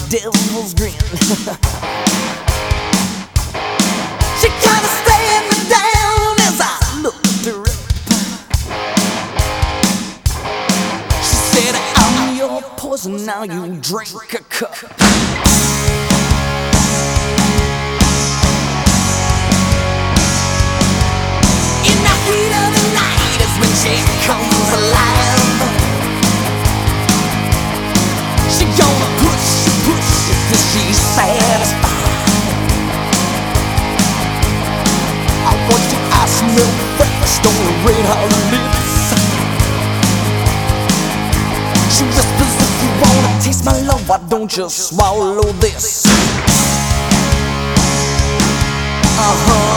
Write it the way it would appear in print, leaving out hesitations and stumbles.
devil's grin. She kinda stared me down as I looked her up. She said, I'm your poison, now you drink a cup. In the heat of the night is when she comes alive. She gonna push it till she's satisfied. I want your eyes smell fresh, don't read her lips. She whispers, if you wanna taste my love, why don't you swallow this? Uh-huh.